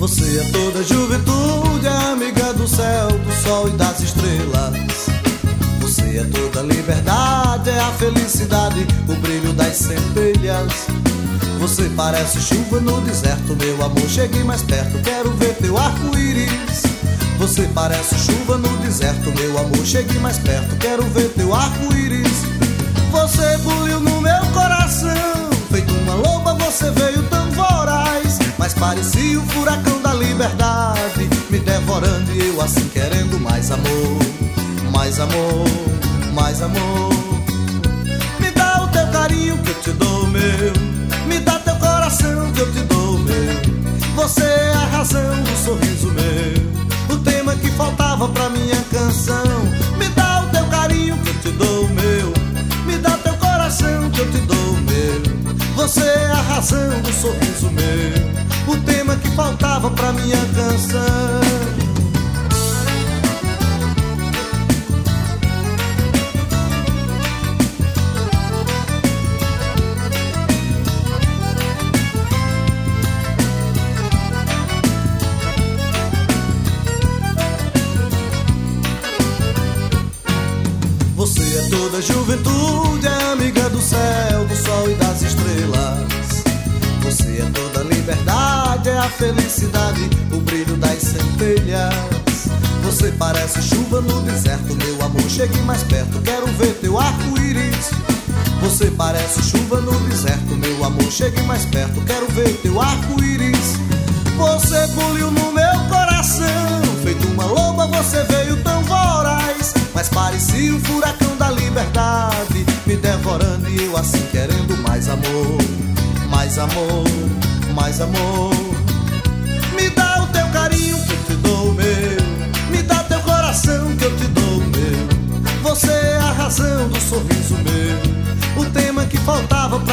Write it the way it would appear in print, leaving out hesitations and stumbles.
Você é toda a juventude, a amiga do céu, do sol e das estrelas. Você é toda a liberdade, é a felicidade, o brilho das centelhas. Você parece chuva no deserto, meu amor, chegue mais perto, quero ver teu arco-íris. Você parece chuva no deserto, meu amor, chegue mais perto, quero ver teu arco-íris. Você buliu no meu coração, feito uma loba, você veio tão voraz, mas parecia o furacão da liberdade, me devorando e eu assim querendo mais amor, mais amor, mais amor. Me dá o teu carinho que eu te dou, meu, me dá teu coração que eu te dou, meu. Você é a razão do sorriso meu, o tema que faltava pra minha canção. Me dá o teu carinho que eu te dou, meu, me dá teu coração que eu te dou, meu. Você é a razão do sorriso meu, o tema que faltava pra minha canção. Você é toda a juventude, é amiga do céu, do sol e das estrelas. Você é toda a liberdade, é a felicidade, o brilho das centelhas. Você parece chuva no deserto, meu amor, chegue mais perto, quero ver teu arco-íris. Você parece chuva no deserto, meu amor, chegue mais perto, quero ver teu arco-íris. Você buliu no meu coração, feito uma loba, você veio tão voraz, mas parecia o furacão da liberdade, me devorando e eu assim querendo mais amor, mais amor, mais amor. Me dá o teu carinho que eu te dou, meu, me dá teu coração que eu te dou, meu. Você é a razão do sorriso meu, o tema que faltava